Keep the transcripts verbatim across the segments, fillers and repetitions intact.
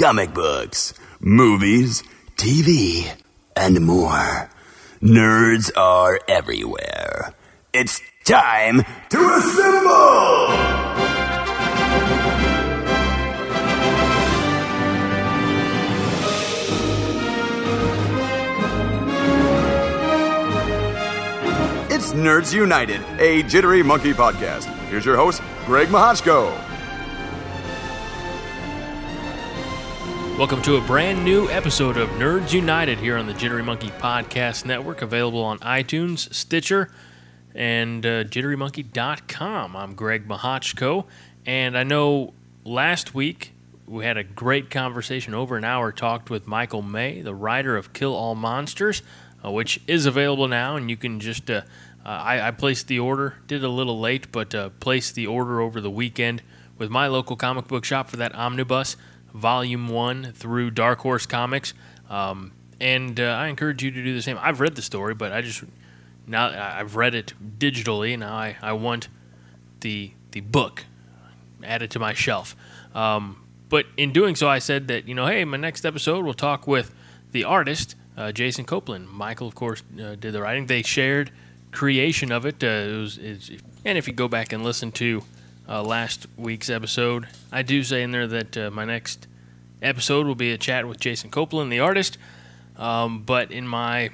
comic books, movies, T V, and more. Nerds are everywhere. It's time to assemble! It's Nerds United, a Jittery Monkey podcast. Here's your host, Greg Mahochko. Welcome to a brand new episode of Nerds United here on the Jittery Monkey Podcast Network, available on iTunes, Stitcher, and uh, jittery monkey dot com. I'm Greg Mahochko, and I know last week we had a great conversation, over an hour, talked with Michael May, the writer of Kill All Monsters, uh, which is available now, and you can just, uh, uh, I, I placed the order, did a little late, but uh, placed the order over the weekend with my local comic book shop for that omnibus, Volume one through Dark Horse Comics, um, and uh, I encourage you to do the same. I've read the story, but I just, now I've read it digitally, now I, I want the the book added to my shelf. Um, but in doing so, I said that, you know, hey, my next episode we'll talk with the artist, uh, Jason Copeland. Michael, of course, uh, did the writing. They shared creation of it. Uh, it was, it's, and if you go back and listen to Uh, last week's episode, I do say in there that uh, my next episode will be a chat with Jason Copeland, the artist, um, but in my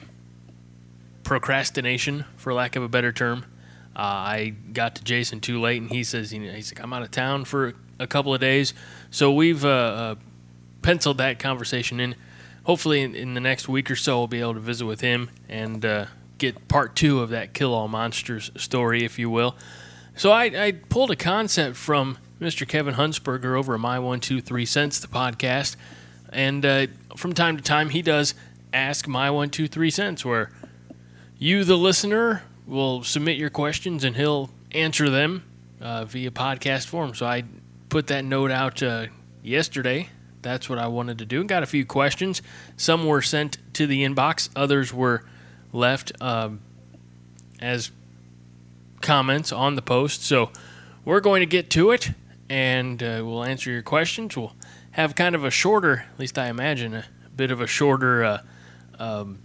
procrastination, for lack of a better term, uh, I got to Jason too late, and he says, you know, he's like, I'm out of town for a couple of days, so we've uh, uh, penciled that conversation in. Hopefully in, in the next week or so, I'll be able to visit with him and uh, get part two of that Kill All Monsters story, if you will. So I, I pulled a concept from Mister Kevin Huntsberger over at My One Two Three Cents, the podcast, and uh, from time to time he does Ask My One Two Three Cents, where you, the listener, will submit your questions and he'll answer them uh, via podcast form. So I put that note out uh, yesterday. That's what I wanted to do. Got a few questions. Some were sent to the inbox. Others were left um, as comments on the post. So we're going to get to it, and uh, we'll answer your questions. We'll have kind of a shorter, at least I imagine, a bit of a shorter uh, um,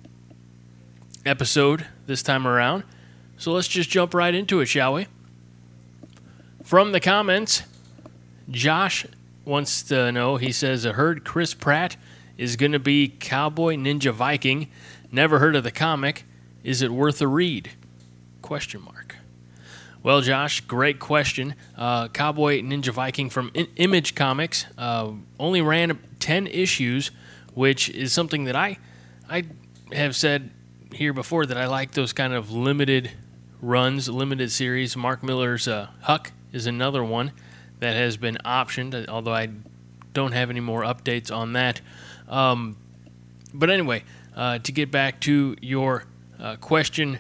episode this time around. So let's just jump right into it, shall we? From the comments, Josh wants to know, he says, I heard Chris Pratt is going to be Cowboy Ninja Viking. Never heard of the comic. Is it worth a read? Question mark. Well, Josh, great question. Uh, Cowboy Ninja Viking from I- Image Comics uh, only ran ten issues, which is something that I I have said here before, that I like those kind of limited runs, limited series. Mark Miller's uh, Huck is another one that has been optioned, although I don't have any more updates on that. Um, but anyway, uh, to get back to your uh, question,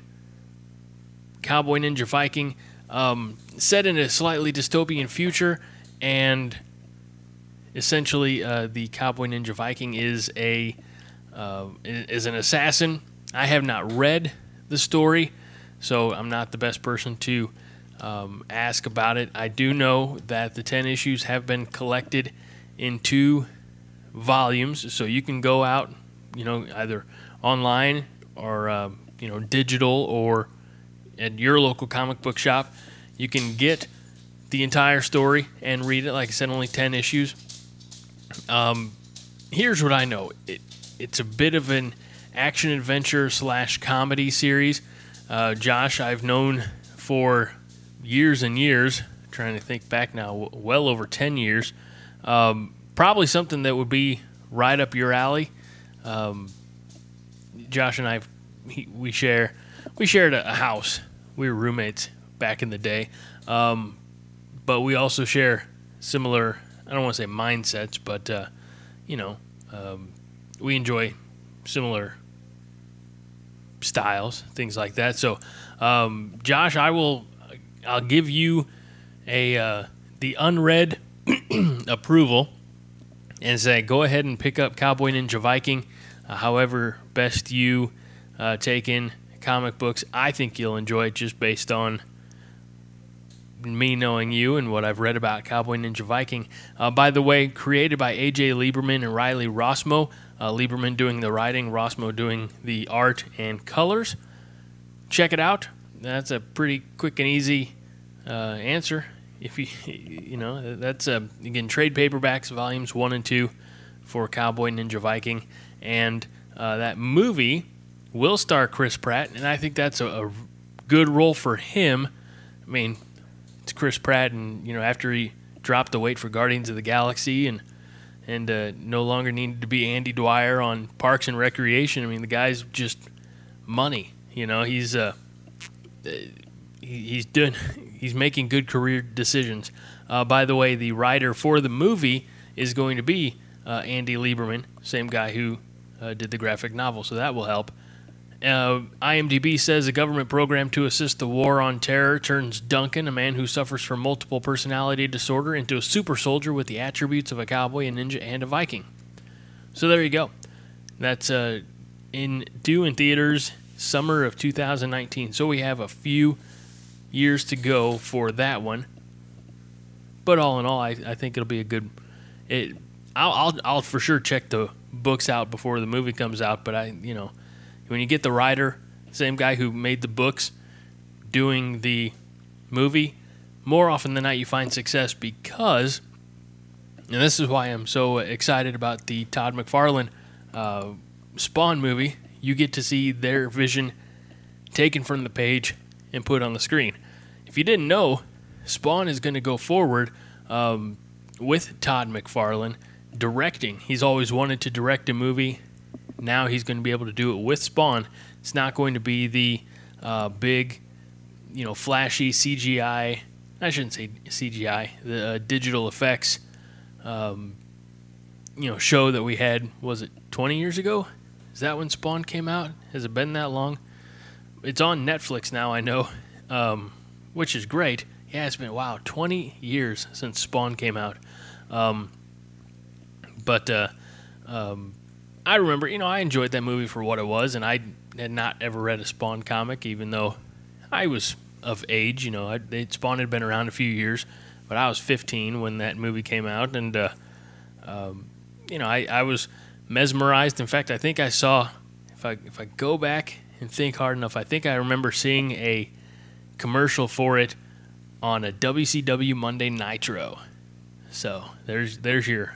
Cowboy Ninja Viking, Um, set in a slightly dystopian future, and essentially uh, the Cowboy Ninja Viking is a uh, is an assassin. I have not read the story, so I'm not the best person to um, ask about it. I do know that the ten issues have been collected in two volumes, so you can go out, you know, either online or uh, you know, digital, or at your local comic book shop. You can get the entire story and read it. Like I said, only ten issues. Um, here's what I know. It, it's a bit of an action-adventure slash comedy series. Uh, Josh, I've known for years and years, trying to think back now, well over ten years. Um, probably something that would be right up your alley. Um, Josh and I, he, we share, we shared a, a house. We were roommates back in the day, um, but we also share similar, I don't want to say mindsets, but uh, you know, um, we enjoy similar styles, things like that. So, um, Josh, I will, I'll give you a uh, the unread approval and say, go ahead and pick up Cowboy Ninja Viking. Uh, however best you uh, take in comic books, I think you'll enjoy it just based on me knowing you and what I've read about Cowboy Ninja Viking. Uh, by the way, created by A J Lieberman and Riley Rossmo. Uh, Lieberman doing the writing, Rossmo doing the art and colors. Check it out. That's a pretty quick and easy uh, answer. If you you know that's uh, again trade paperbacks volumes one and two for Cowboy Ninja Viking, and uh, that movie will star Chris Pratt, and I think that's a, a good role for him. I mean, it's Chris Pratt, and you know after he dropped the weight for Guardians of the Galaxy and and uh, no longer needed to be Andy Dwyer on Parks and Recreation. I mean, the guy's just money. You know, he's uh, he, he's doing he's making good career decisions. Uh, by the way, the writer for the movie is going to be uh, Andy Lieberman, same guy who uh, did the graphic novel, so that will help. Uh, IMDb says a government program to assist the war on terror turns Duncan, a man who suffers from multiple personality disorder, into a super soldier with the attributes of a cowboy, a ninja, and a Viking. So there you go. That's uh, in due in theaters summer of two thousand nineteen. So we have a few years to go for that one. But all in all, I, I think it'll be a good. It. I'll, I'll I'll for sure check the books out before the movie comes out. But I you know. When you get the writer, same guy who made the books, doing the movie, more often than not you find success because, and this is why I'm so excited about the Todd McFarlane uh, Spawn movie, you get to see their vision taken from the page and put on the screen. If you didn't know, Spawn is going to go forward um, with Todd McFarlane directing. He's always wanted to direct a movie. Now he's going to be able to do it with Spawn. It's not going to be the uh, big, you know, flashy C G I. I shouldn't say C G I. The uh, digital effects, um, you know, show that we had. Was it twenty years ago? Is that when Spawn came out? Has it been that long? It's on Netflix now. I know, um, which is great. Yeah, it's been wow, twenty years since Spawn came out. Um, but. Uh, um, I remember, you know, I enjoyed that movie for what it was, and I had not ever read a Spawn comic, even though I was of age. You know, I, they, Spawn had been around a few years, but I was fifteen when that movie came out, and, uh, um, you know, I, I was mesmerized. In fact, I think I saw, if I if I go back and think hard enough, I think I remember seeing a commercial for it on a W C W Monday Nitro. So there's there's your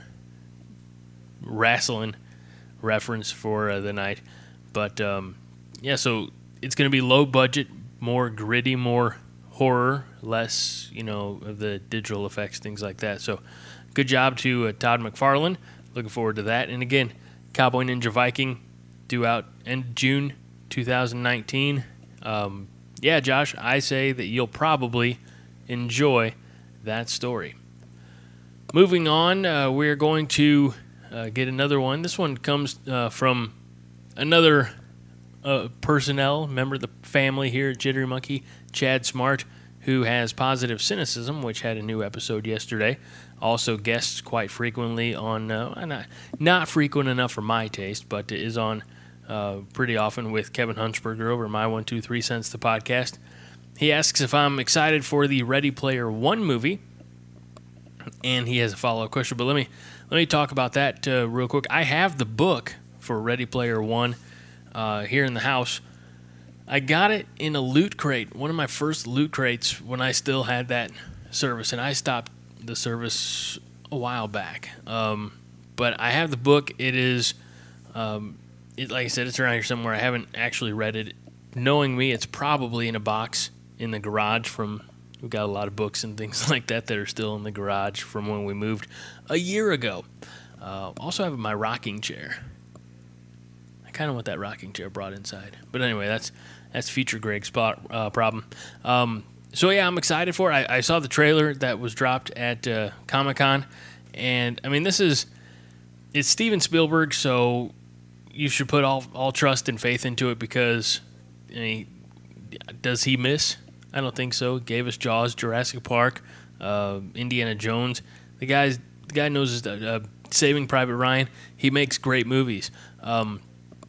wrestling reference for uh, the night. But um, yeah, so it's going to be low budget, more gritty, more horror, less, you know, of the digital effects, things like that. So good job to uh, Todd McFarlane. Looking forward to that. And again, Cowboy Ninja Viking due out end June two thousand nineteen. Um, yeah, Josh, I say that you'll probably enjoy that story. Moving on, uh, we're going to Uh, get another one. This one comes uh, from another uh, personnel member of the family here at Jittery Monkey, Chad Smart, who has positive cynicism, which had a new episode yesterday. Also guests quite frequently on, uh, not, not frequent enough for my taste, but is on uh, pretty often with Kevin Huntsberger over My One Two Three Cents, the podcast. He asks if I'm excited for the Ready Player One movie, and he has a follow-up question, but let me Let me talk about that uh, real quick. I have the book for Ready Player One uh, here in the house. I got it in a loot crate, one of my first loot crates when I still had that service, and I stopped the service a while back. Um, but I have the book. It is, um, it, like I said, it's around here somewhere. I haven't actually read it. Knowing me, it's probably in a box in the garage from... We've got a lot of books and things like that that are still in the garage from when we moved a year ago. Uh, also have my rocking chair. I kind of want that rocking chair brought inside. But anyway, that's that's future Greg's spot, uh, problem. Um, so yeah, I'm excited for it. I, I saw the trailer that was dropped at uh, Comic-Con. And, I mean, this is... It's Steven Spielberg, so you should put all, all trust and faith into it because... I mean, does he miss... I don't think so. Gave us Jaws, Jurassic Park, uh, Indiana Jones. The guy's the guy knows his, uh, Saving Private Ryan. He makes great movies. Um,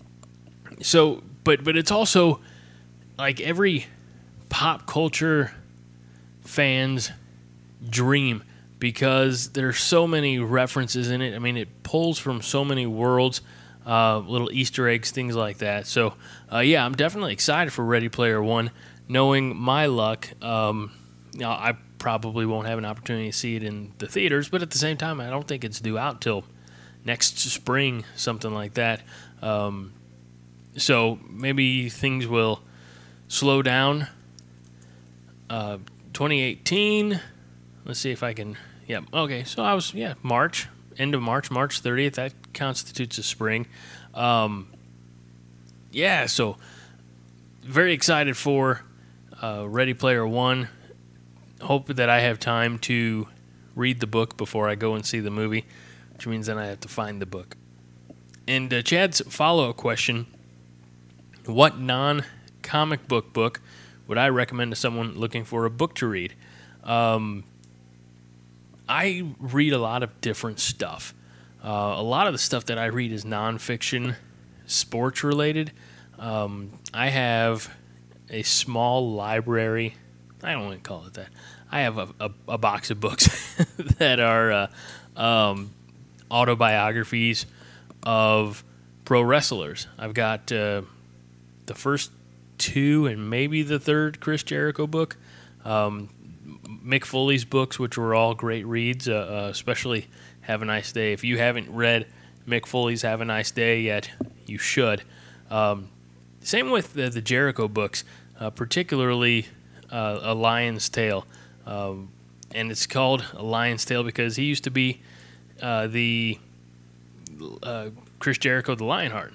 so, but but it's also like every pop culture fans' dream because there's so many references in it. I mean, it pulls from so many worlds, uh, little Easter eggs, things like that. So, uh, yeah, I'm definitely excited for Ready Player One. Knowing my luck, um, you know, I probably won't have an opportunity to see it in the theaters, but at the same time, I don't think it's due out till next spring, something like that. Um, so maybe things will slow down. Uh, twenty eighteen, let's see if I can, yeah, okay, so I was, yeah, March, end of March, March thirtieth, that constitutes a spring. Um, yeah, so very excited for uh, Ready Player One. Hope that I have time to read the book before I go and see the movie, which means then I have to find the book. And uh, Chad's follow-up question, what non-comic book book would I recommend to someone looking for a book to read? Um, I read a lot of different stuff. Uh, a lot of the stuff that I read is nonfiction, sports-related. Um, I have a small library. I don't want to call it that. I have a, a, a box of books that are uh, um, autobiographies of pro wrestlers. I've got uh, the first two and maybe the third Chris Jericho book. Um, Mick Foley's books, which were all great reads, uh, uh, especially Have a Nice Day. If you haven't read Mick Foley's Have a Nice Day yet, you should. Um, same with the, the Jericho books, uh, particularly uh, A Lion's Tale. Um, and it's called A Lion's Tale because he used to be uh, the uh, Chris Jericho, the Lionheart.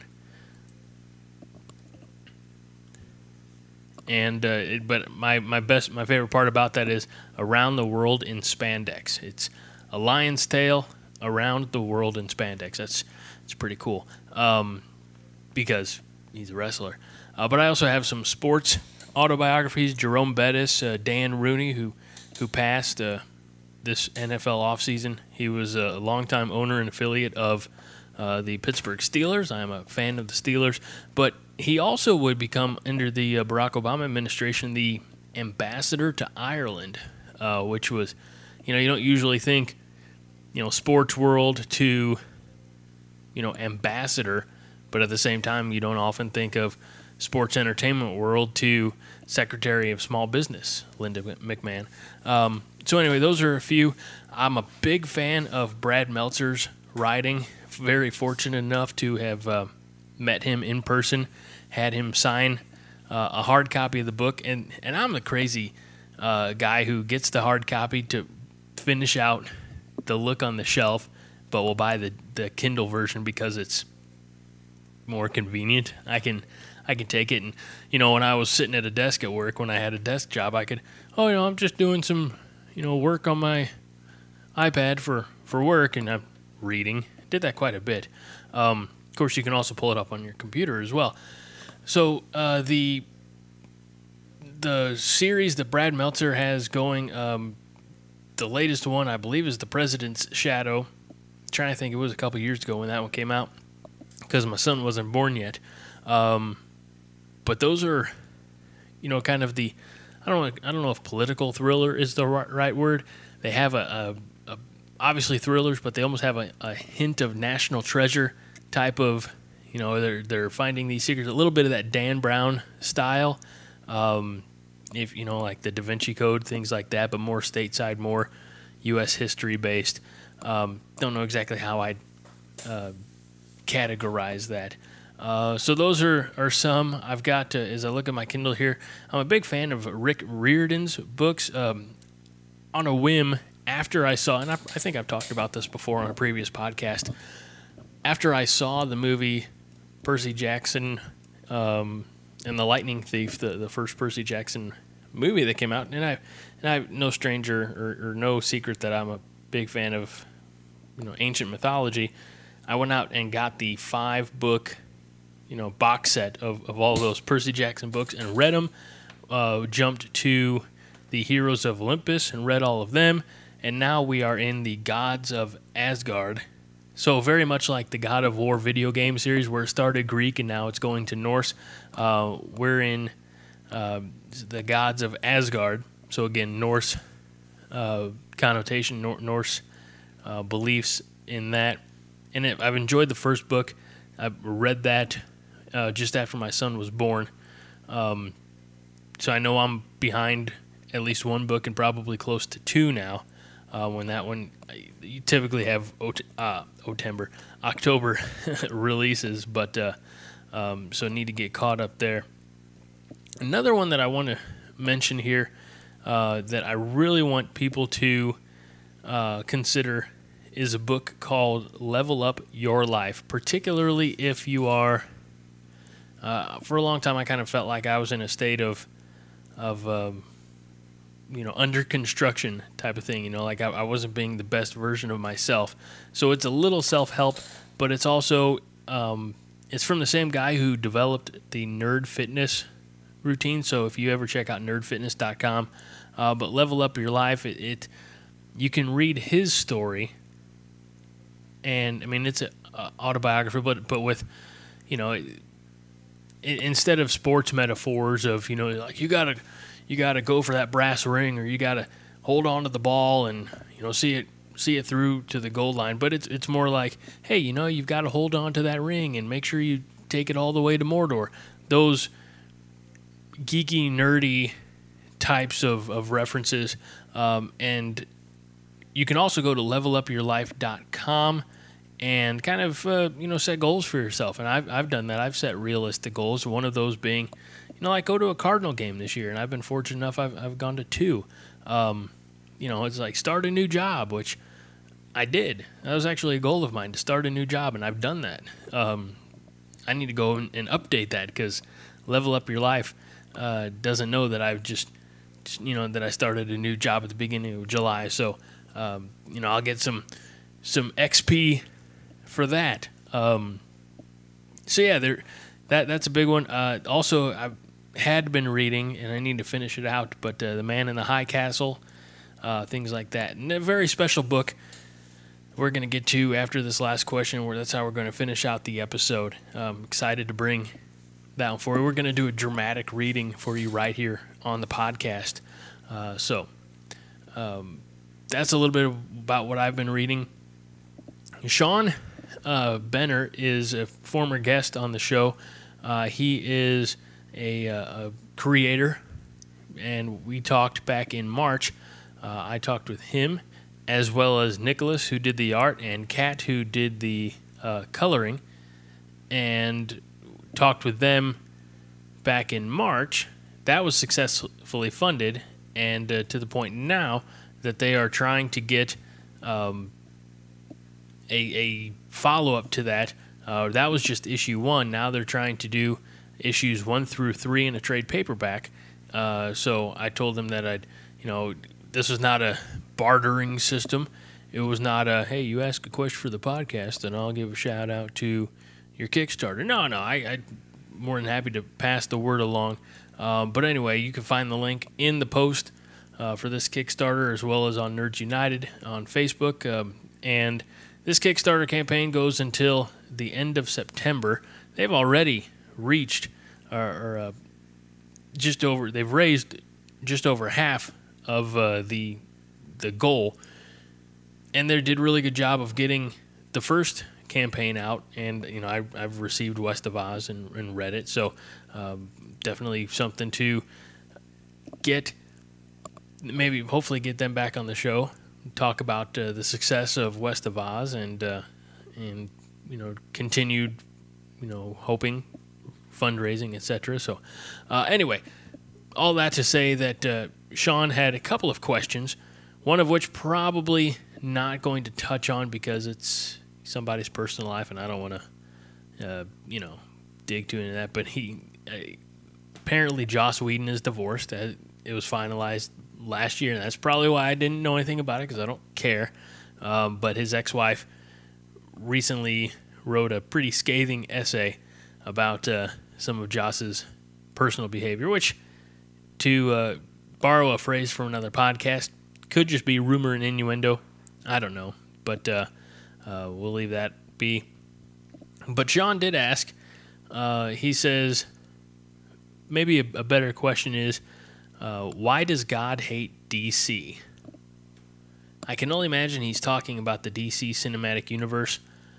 And uh, it, but my, my best my favorite part about that is Around the World in Spandex. It's A Lion's Tale Around the World in Spandex. That's it's pretty cool um, because he's a wrestler. Uh, but I also have some sports autobiographies. Jerome Bettis, uh, Dan Rooney, who who passed uh, this N F L offseason. He was a longtime owner and affiliate of uh, the Pittsburgh Steelers. I am a fan of the Steelers, but he also would become, under the uh, Barack Obama administration, the ambassador to Ireland, uh, which was, you know, you don't usually think, you know, sports world to, you know, ambassador, but at the same time, you don't often think of sports entertainment world to Secretary of Small Business, Linda McMahon. Um, so anyway, those are a few. I'm a big fan of Brad Meltzer's writing. Very fortunate enough to have uh, met him in person, had him sign uh, a hard copy of the book, and, and I'm the crazy uh, guy who gets the hard copy to finish out the look on the shelf, but will buy the, the Kindle version because it's more convenient. I can I can take it, and you know, when I was sitting at a desk at work, when I had a desk job, I could, oh, you know, I'm just doing some, you know, work on my iPad for, for work, and I'm reading. Did that quite a bit. Um, of course, you can also pull it up on your computer as well. So uh, the the series that Brad Meltzer has going, um, the latest one, I believe, is The President's Shadow. I'm trying to think, it was a couple years ago when that one came out, because my son wasn't born yet. Um, but those are, you know, kind of the, I don't know, I don't know if political thriller is the right, right word. They have a, a, a obviously thrillers, but they almost have a, a hint of National Treasure type of, you know, they're they're finding these secrets, a little bit of that Dan Brown style, um, if you know, like the Da Vinci Code, things like that, but more stateside, more U S history based. Um, don't know exactly how I'd uh, categorize that. Uh, so those are, are some. I've got, to, as I look at my Kindle here, I'm a big fan of Rick Riordan's books. Um, on a whim, after I saw, and I, I think I've talked about this before on a previous podcast, after I saw the movie Percy Jackson um, and the Lightning Thief, the, the first Percy Jackson movie that came out, and I, and I'm no stranger or, or no secret that I'm a big fan of, you know, ancient mythology. I went out and got the five book, you know, box set of, of all those Percy Jackson books and read them. Uh, jumped to the Heroes of Olympus and read all of them. And now we are in the Gods of Asgard. So very much like the God of War video game series, where it started Greek and now it's going to Norse. Uh, we're in uh, the Gods of Asgard. so again, Norse uh, connotation, Nor- Norse uh, beliefs in that. And it, I've enjoyed the first book. I read that uh, just after my son was born. Um, so I know I'm behind at least one book and probably close to two now. Uh, when that one, you typically have Ot- uh, Otember, October releases, but uh, um, so need to get caught up there. Another one that I want to mention here uh, that I really want people to uh, consider is a book called Level Up Your Life, particularly if you are, uh, for a long time I kind of felt like I was in a state of, of um, you know, under construction type of thing, you know, like I, I wasn't being the best version of myself. So it's a little self-help, but it's also, um, it's from the same guy who developed the Nerd Fitness routine. So if you ever check out nerd fitness dot com, uh, but Level Up Your Life, it, it you can read his story. And I mean, it's an autobiography, but but with, you know, it, it, instead of sports metaphors of, you know, like you gotta you gotta go for that brass ring, or you gotta hold on to the ball and, you know, see it see it through to the goal line. But it's it's more like, hey, you know, you've got to hold on to that ring and make sure you take it all the way to Mordor. Those geeky, nerdy types of of references, um, and you can also go to level up your life dot com and kind of, uh, you know, set goals for yourself. And I've, I've done that. I've set realistic goals, one of those being, you know, like go to a Cardinal game this year, and I've been fortunate enough I've, I've gone to two. Um, you know, it's like start a new job, which I did. That was actually a goal of mine, to start a new job, and I've done that. Um, I need to go and, and update that, because Level Up Your Life uh, doesn't know that I've just, you know, that I started a new job at the beginning of July. So, um, you know, I'll get some some X P for that. Um, so yeah, there, that that's a big one. Uh, also, I had been reading, and I need to finish it out, but uh, The Man in the High Castle, uh, things like that. And a very special book we're going to get to after this last question, where that's how we're going to finish out the episode. I'm excited to bring that one for you. We're going to do a dramatic reading for you right here on the podcast. Uh, so um, that's a little bit about what I've been reading. Sean uh, Benner is a former guest on the show. Uh, he is a, a creator, and we talked back in March. Uh, I talked with him, as well as Nicholas, who did the art, and Kat, who did the uh, coloring, and talked with them back in March. That was successfully funded, and uh, to the point now that they are trying to get um, a, a follow-up to that. Uh, that was just issue one. Now they're trying to do issues one through three in a trade paperback. Uh, so I told them that I'd, you know, this was not a bartering system. It was not a, hey, you ask a question for the podcast, and I'll give a shout out to your Kickstarter. No, no, I, I'm more than happy to pass the word along. Um, but anyway, you can find the link in the post uh, for this Kickstarter, as well as on Nerds United on Facebook. Um, and this Kickstarter campaign goes until the end of September. They've already reached, or, or uh, just over, they've raised just over half of uh, the the goal, and they did a really good job of getting the first campaign out. And you know, I, I've received West of Oz and, and read it, so um, definitely something to get, maybe hopefully get them back on the show, talk about uh, the success of West of Oz, and uh, and you know, continued, you know, hoping, fundraising, et cetera. So uh, anyway, all that to say that uh, Sean had a couple of questions, one of which probably not going to touch on because it's somebody's personal life, and I don't want to, uh, you know, dig too into that. But he uh, apparently Joss Whedon is divorced. It was finalized last year, and that's probably why I didn't know anything about it, because I don't care. Um, but his ex-wife recently wrote a pretty scathing essay about uh, some of Joss's personal behavior, which, to uh, borrow a phrase from another podcast, could just be rumor and innuendo. I don't know, but uh, uh, we'll leave that be. But Sean did ask, uh, he says, maybe a, a better question is, Uh, why does God hate D C? I can only imagine he's talking about the D C cinematic universe.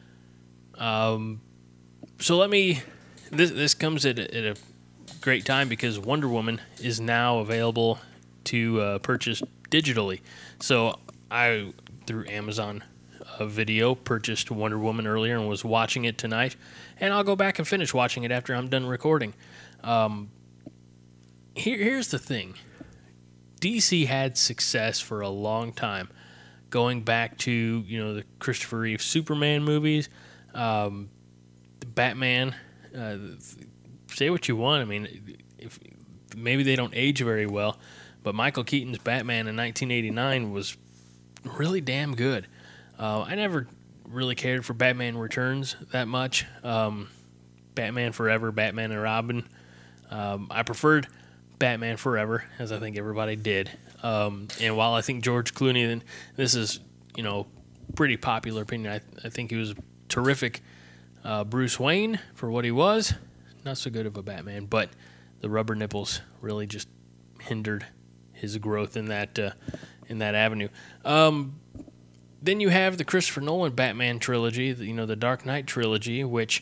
Um, so let me. This this comes at a, at a great time because Wonder Woman is now available to uh, purchase digitally. So I, through Amazon uh, Video, purchased Wonder Woman earlier and was watching it tonight. And I'll go back and finish watching it after I'm done recording. Um, here, here's the thing. D C had success for a long time, going back to, you know, the Christopher Reeve Superman movies, um, the Batman. Uh, say what you want. I mean, if maybe they don't age very well, but Michael Keaton's Batman in nineteen eighty-nine was really damn good. Uh, I never really cared for Batman Returns that much. Um, Batman Forever, Batman and Robin. Um, I preferred Batman Forever, as I think everybody did. Um, and while I think George Clooney, and this is, you know, pretty popular opinion, I, I think he was terrific. Uh, Bruce Wayne, for what he was, not so good of a Batman, but the rubber nipples really just hindered his growth in that uh, in that avenue. Um, then you have the Christopher Nolan Batman trilogy, the, you know, the Dark Knight trilogy, which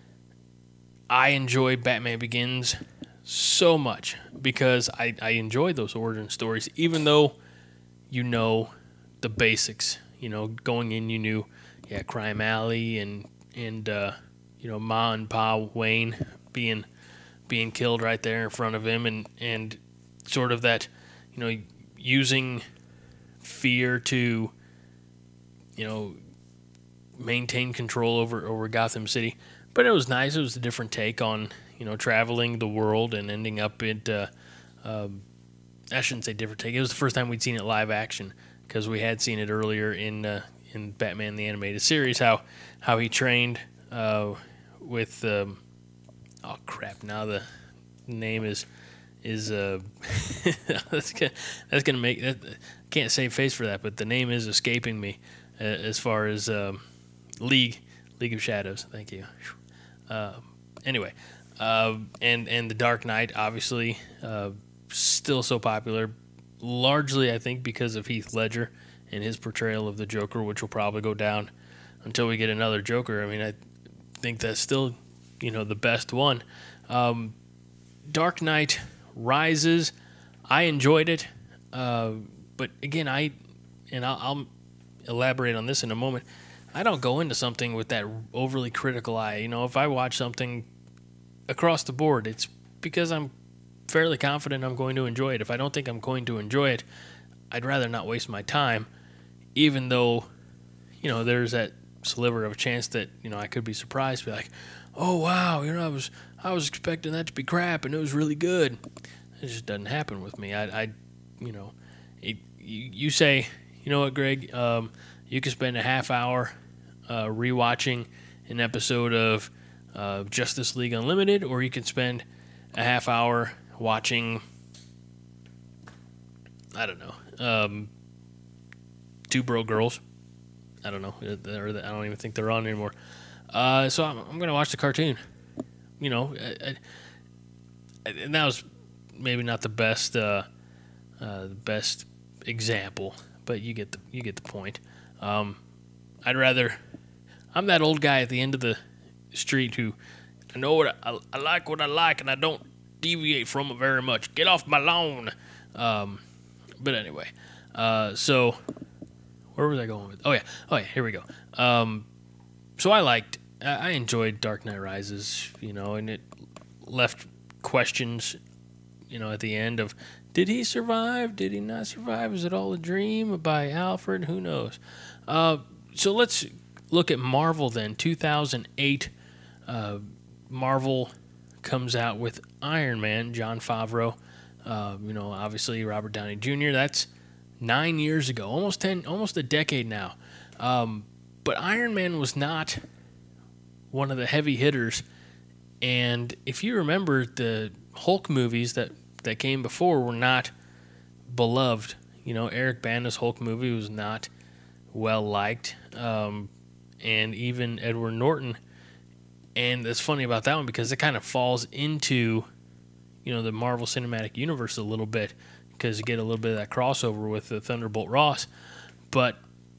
I enjoy Batman Begins so much because I, I enjoy those origin stories, even though you know the basics. You know, going in, you knew, yeah, Crime Alley and and uh, you know, Ma and Pa Wayne being being killed right there in front of him, and and sort of that, you know, using fear to, you know, maintain control over over Gotham City. But it was nice. It was a different take on, you know, traveling the world and ending up at. Uh, um, I shouldn't say different take. It was the first time we'd seen it live action because we had seen it earlier in uh, in Batman the Animated Series. How how he trained uh, with. Um, oh crap! Now the name is is uh, that's gonna, that's gonna make that. Can't save face for that, but the name is escaping me uh, as far as um, League League of Shadows. Thank you. Uh, anyway, uh, and and the Dark Knight, obviously, uh, still so popular, largely I think because of Heath Ledger and his portrayal of the Joker, which will probably go down until we get another Joker. I mean, I think that's still, you know, the best one. Um, Dark Knight Rises, I enjoyed it, uh, but again, I and I'll, I'll elaborate on this in a moment. I don't go into something with that overly critical eye. You know, if I watch something across the board, it's because I'm fairly confident I'm going to enjoy it. If I don't think I'm going to enjoy it, I'd rather not waste my time, even though, you know, there's that sliver of a chance that, you know, I could be surprised, be like, oh wow, you know, I was I was expecting that to be crap, and it was really good. It just doesn't happen with me. I, I you know, it, you, you say, you know what, Greg, um, you can spend a half hour uh, rewatching an episode of uh, Justice League Unlimited, or you can spend a half hour watching, I don't know, um, Two Broke Girls. I don't know. I don't even think they're on anymore. Uh, so I'm, I'm going to watch the cartoon. You know, I, I, and that was maybe not the best, uh, uh, the best example, but you get the you get the point. Um, I'd rather. I'm that old guy at the end of the street who I know what I, I like what I like, and I don't deviate from it very much. Get off my lawn. Um, but anyway, uh, so where was I going with? Oh yeah, oh yeah, here we go. Um, so I liked. I enjoyed Dark Knight Rises, you know, and it left questions, you know, at the end of, did he survive? Did he not survive? Is it all a dream by Alfred? Who knows? Uh, so let's look at Marvel then. two thousand eight, uh, Marvel comes out with Iron Man, Jon Favreau. Uh, you know, obviously Robert Downey Junior That's nine years ago, almost ten, almost a decade now. Um, but Iron Man was not one of the heavy hitters, and if you remember, the Hulk movies that, that came before were not beloved. You know, Eric Bana's Hulk movie was not well liked, um, and even Edward Norton. And it's funny about that one because it kind of falls into, you know, the Marvel Cinematic Universe a little bit because you get a little bit of that crossover with the Thunderbolt Ross. But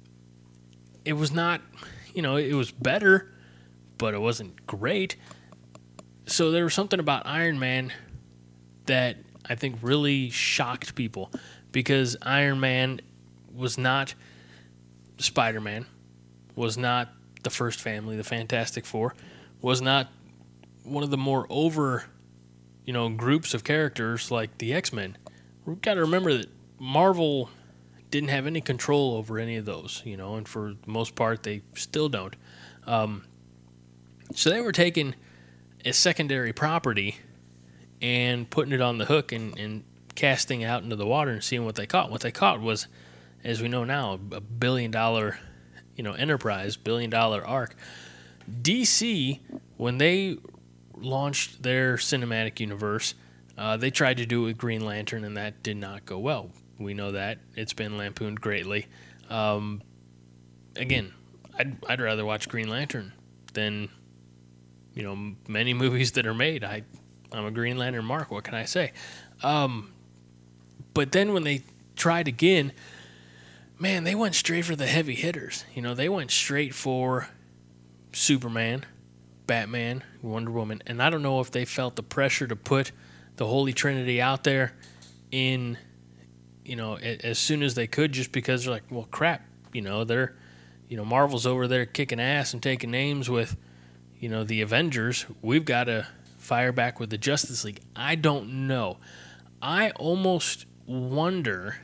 it was not, you know, it was better, but it wasn't great. So there was something about Iron Man that I think really shocked people because Iron Man was not Spider-Man, was not the First Family, the Fantastic Four, was not one of the more over, you know, groups of characters like the X-Men. We've got to remember that Marvel didn't have any control over any of those, you know, and for the most part, they still don't. Um, so they were taking a secondary property and putting it on the hook and, and casting it out into the water and seeing what they caught. What they caught was, as we know now, a billion dollar, you know, enterprise, billion dollar arc. D C, when they launched their cinematic universe, uh, they tried to do it with Green Lantern, and that did not go well. We know that. It's been lampooned greatly. Um, again, I'd, I'd rather watch Green Lantern than, you know, many movies that are made. I, I'm a Green Lantern mark. What can I say? Um, but then when they tried again, man, they went straight for the heavy hitters. You know, they went straight for Superman, Batman, Wonder Woman. And I don't know if they felt the pressure to put the Holy Trinity out there in, you know, as soon as they could, just because they're like, well, crap, you know, they're, you know, Marvel's over there kicking ass and taking names with, you know, the Avengers. We've got to fire back with the Justice League. I don't know. I almost wonder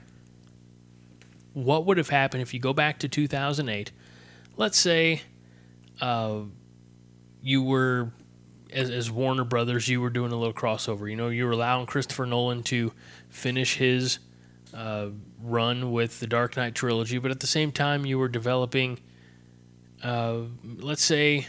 what would have happened if you go back to two thousand eight. Let's say uh, you were, as, as Warner Brothers, you were doing a little crossover. You know, you were allowing Christopher Nolan to finish his uh, run with the Dark Knight trilogy, but at the same time you were developing, uh, let's say,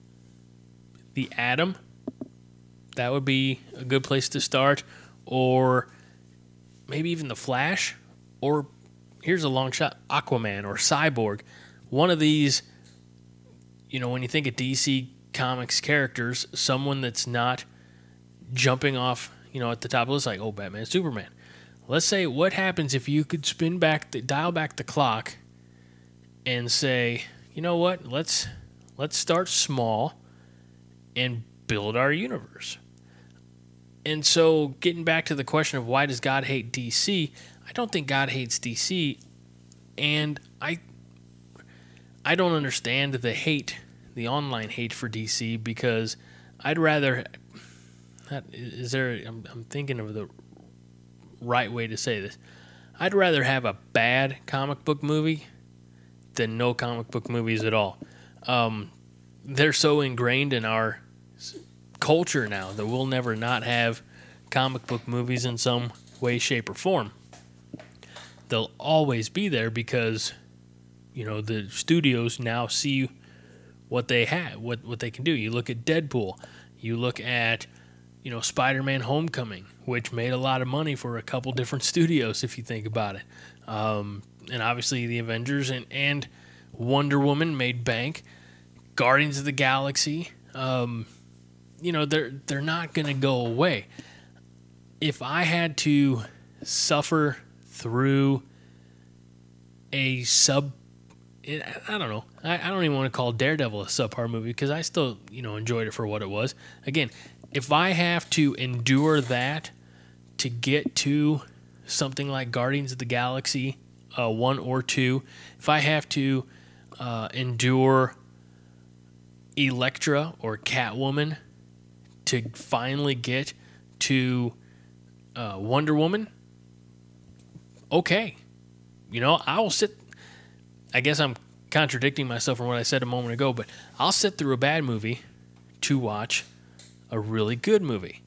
the Atom. That would be a good place to start. Or maybe even the Flash. Or, here's a long shot, Aquaman or Cyborg. One of these, you know, when you think of D C Comics characters, someone that's not jumping off, you know, at the top of the list, like, oh, Batman, Superman. Let's say, what happens if you could spin back, the, dial back the clock and say, you know what, let's let's start small and build our universe. And so, getting back to the question of why does God hate D C, I don't think God hates D C, and I I don't understand the hate, the online hate for D C, because I'd rather, is there, I'm, I'm thinking of the right way to say this, I'd rather have a bad comic book movie than no comic book movies at all. Um, they're so ingrained in our culture now that we'll never not have comic book movies in some way, shape, or form. They'll always be there because, you know, the studios now see what they have, what what they can do. You look at Deadpool, you look at, you know, Spider-Man Homecoming, which made a lot of money for a couple different studios if you think about it. Um, and obviously the Avengers and, and Wonder Woman made bank. Guardians of the Galaxy, um, you know, they're they're not going to go away. If I had to suffer through a sub, I don't know, I, I don't even want to call Daredevil a subpar movie because I still, you know, enjoyed it for what it was. Again, if I have to endure that to get to something like Guardians of the Galaxy uh, one or two, if I have to uh, endure Elektra or Catwoman to finally get to uh, Wonder Woman, okay. You know, I will sit, I guess I'm contradicting myself from what I said a moment ago, but I'll sit through a bad movie to watch a really good movie.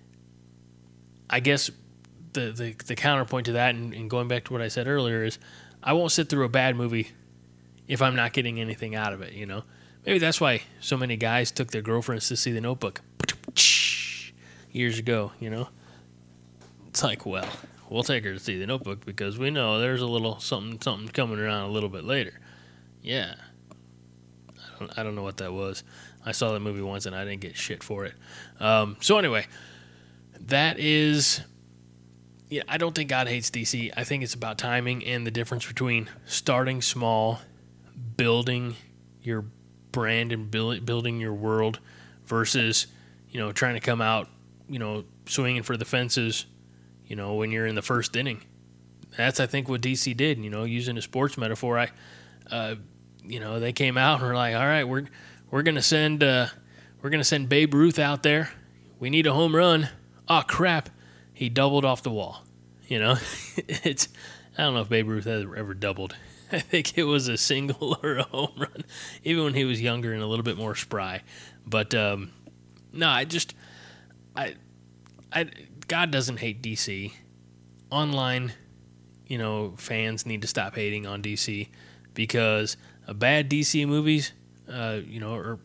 I guess the the, the counterpoint to that, and, and going back to what I said earlier, is I won't sit through a bad movie if I'm not getting anything out of it, you know. Maybe that's why so many guys took their girlfriends to see The Notebook years ago, you know. It's like, well, we'll take her to see The Notebook because we know there's a little something something coming around a little bit later. Yeah. I don't, I don't know what that was. I saw that movie once and I didn't get shit for it. Um, so anyway, that is, yeah, I don't think God hates D C. I think it's about timing and the difference between starting small, building your brand and build, building your world versus, you know, trying to come out, you know, swinging for the fences, you know, when you're in the first inning. That's, I think, what D C did, you know, using a sports metaphor. I, uh, you know, they came out and were like, all right, we're we're gonna send uh, we're gonna send Babe Ruth out there. We need a home run. Oh crap, he doubled off the wall. You know, it's I don't know if Babe Ruth has ever doubled. I think it was a single or a home run, even when he was younger and a little bit more spry. But um, no, I just I I God doesn't hate D C. Online, you know, fans need to stop hating on D C because a bad D C movies, uh, you know, or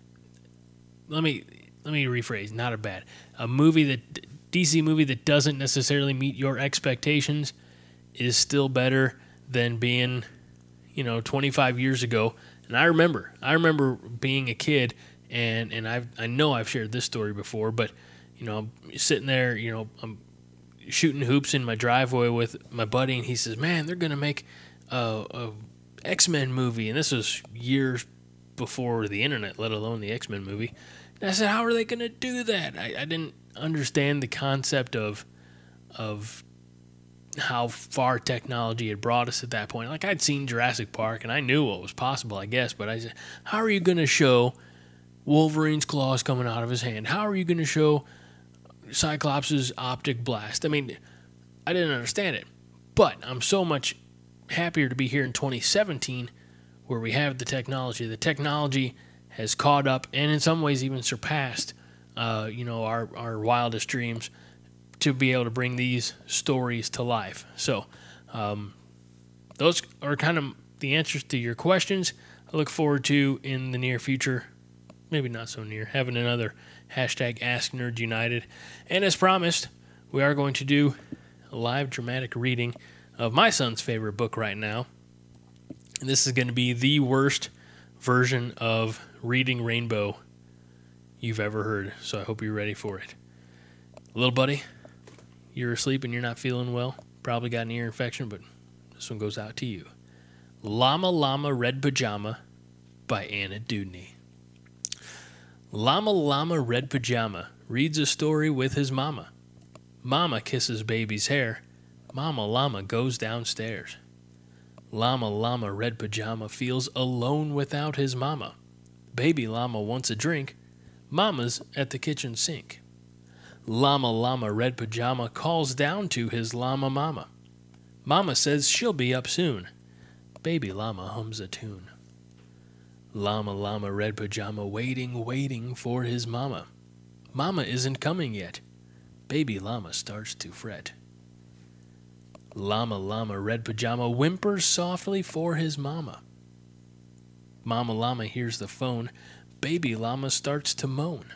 let me let me rephrase, not a bad, a movie that D C movie that doesn't necessarily meet your expectations is still better than being, you know, twenty-five years ago. And I remember, I remember being a kid, and and I I know I've shared this story before, but you know, I'm sitting there, you know, I'm shooting hoops in my driveway with my buddy, and he says, "Man, they're gonna make a, a X-Men movie," and this was years before the internet, let alone the X-Men movie. And I said, "How are they gonna do that?" I, I didn't understand the concept of of how far technology had brought us at that point. Like, I'd seen Jurassic Park, and I knew what was possible, I guess, but I said, how are you gonna show Wolverine's claws coming out of his hand? How are you gonna show Cyclops' optic blast? I mean, I didn't understand it, but I'm so much happier to be here in twenty seventeen where we have the technology. The technology has caught up and in some ways even surpassed, uh, you know, our, our wildest dreams to be able to bring these stories to life. So um, those are kind of the answers to your questions. I look forward to, in the near future, maybe not so near, having another hashtag Ask Nerds United. And as promised, we are going to do a live dramatic reading of my son's favorite book right now. And this is going to be the worst version of Reading Rainbow you've ever heard. So I hope you're ready for it. Little buddy, you're asleep and you're not feeling well. Probably got an ear infection, but this one goes out to you. Llama Llama Red Pajama by Anna Dewdney. Llama Llama Red Pajama reads a story with his mama. Mama kisses baby's hair. Mama Llama goes downstairs. Llama Llama Red Pajama feels alone without his mama. Baby Llama wants a drink. Mama's at the kitchen sink. Llama Llama Red Pajama calls down to his llama mama. Mama says she'll be up soon. Baby Llama hums a tune. Llama Llama Red Pajama waiting, waiting for his mama. Mama isn't coming yet. Baby Llama starts to fret. Llama Llama Red Pajama whimpers softly for his mama. Mama Llama hears the phone. Baby Llama starts to moan.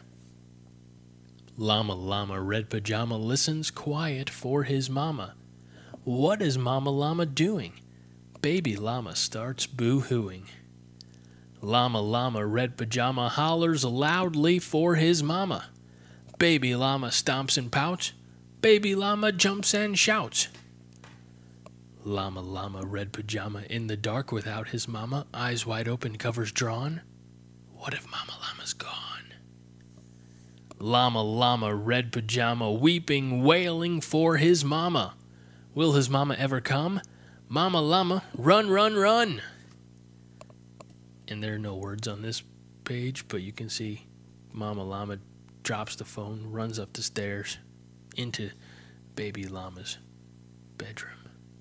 Llama Llama Red Pajama listens quiet for his mama. What is Mama Llama doing? Baby Llama starts boo-hooing. Llama Llama Red Pajama hollers loudly for his mama. Baby Llama stomps and pouts. Baby Llama jumps and shouts. Llama Llama Red Pajama in the dark without his mama, eyes wide open, covers drawn. What if Mama Llama's gone? Llama Llama Red Pajama weeping, wailing for his mama. Will his mama ever come? Mama Llama, run, run, run! And there are no words on this page, but you can see Mama Llama drops the phone, runs up the stairs into Baby Llama's bedroom.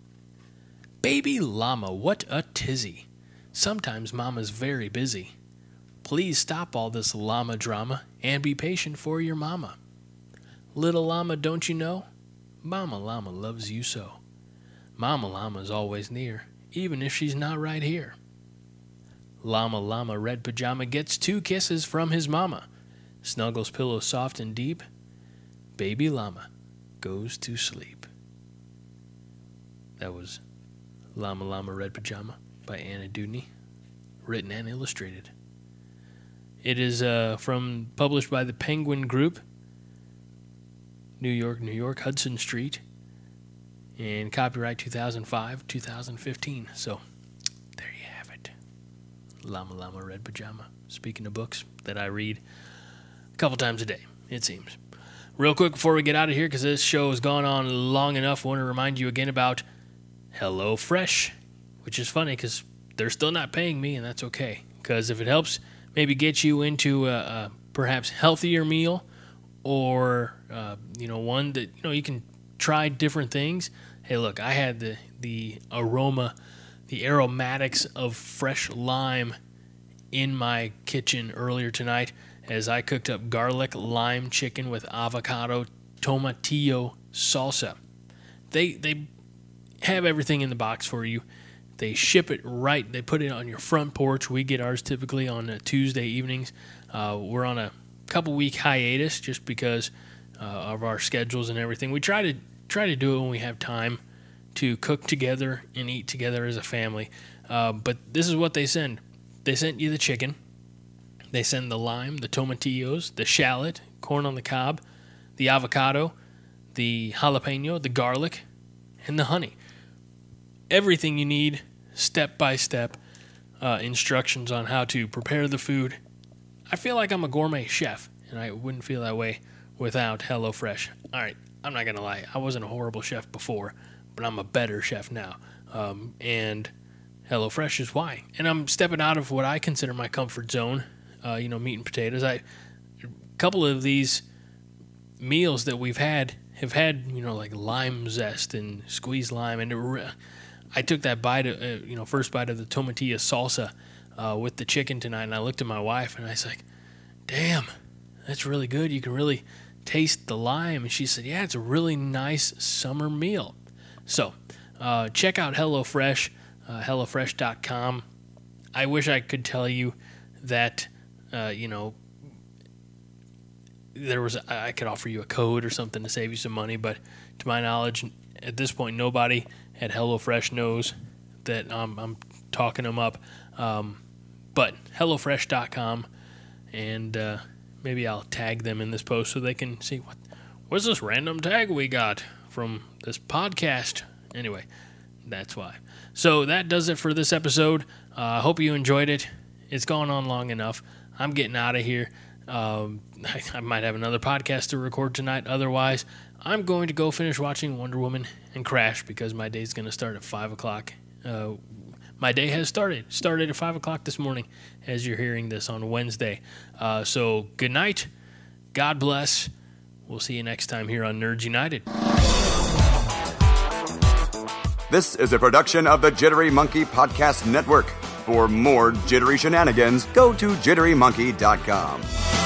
Baby Llama, what a tizzy. Sometimes Mama's very busy. Please stop all this llama drama and be patient for your mama. Little llama, don't you know? Mama Llama loves you so. Mama Llama's always near, even if she's not right here. Llama Llama Red Pajama gets two kisses from his mama. Snuggles pillow soft and deep. Baby Llama goes to sleep. That was Llama Llama Red Pajama by Anna Dewdney, written and illustrated. It is uh, from published by the Penguin Group. New York, New York, Hudson Street. And copyright two thousand five, two thousand fifteen. So, there you have it. Llama Llama Red Pajama. Speaking of books that I read a couple times a day, it seems. Real quick before we get out of here, because this show has gone on long enough, I want to remind you again about HelloFresh, which is funny because they're still not paying me, and that's okay. Because if it helps maybe get you into a, a perhaps healthier meal, or uh, you know one that you know you can try different things. Hey, look, I had the the aroma, the aromatics of fresh lime in my kitchen earlier tonight as I cooked up garlic lime chicken with avocado tomatillo salsa. They they have everything in the box for you. They ship it right. They put it on your front porch. We get ours typically on uh, Tuesday evenings. Uh, we're on a couple week hiatus just because uh, of our schedules and everything. We try to try to do it when we have time to cook together and eat together as a family. Uh, but this is what they send. They sent you the chicken. They send the lime, the tomatillos, the shallot, corn on the cob, the avocado, the jalapeno, the garlic, and the honey. Everything you need, step-by-step uh, instructions on how to prepare the food. I feel like I'm a gourmet chef, and I wouldn't feel that way without HelloFresh. All right, I'm not going to lie. I wasn't a horrible chef before, but I'm a better chef now. Um, and HelloFresh is why. And I'm stepping out of what I consider my comfort zone, uh, you know, meat and potatoes. I, a couple of these meals that we've had have had, you know, like lime zest and squeezed lime. And it, I took that bite, of, uh, you know, first bite of the tomatilla salsa uh, with the chicken tonight, and I looked at my wife, and I was like, damn, that's really good. You can really taste the lime. And she said, yeah, it's a really nice summer meal. So uh, check out HelloFresh, uh, HelloFresh dot com. I wish I could tell you that, uh, you know, there was I could offer you a code or something to save you some money, but to my knowledge, at this point, nobody at HelloFresh knows that um, I'm talking them up. Um, but HelloFresh dot com, and uh, maybe I'll tag them in this post so they can see what what's this random tag we got from this podcast. Anyway, that's why. So that does it for this episode. I uh, hope you enjoyed it. It's gone on long enough. I'm getting out of here. Um, I, I might have another podcast to record tonight. Otherwise, I'm going to go finish watching Wonder Woman and Crash because my day's going to start at five o'clock. Uh, my day has started. Started at five o'clock this morning as you're hearing this on Wednesday. Uh, so good night. God bless. We'll see you next time here on Nerds United. This is a production of the Jittery Monkey Podcast Network. For more jittery shenanigans, go to jittery monkey dot com.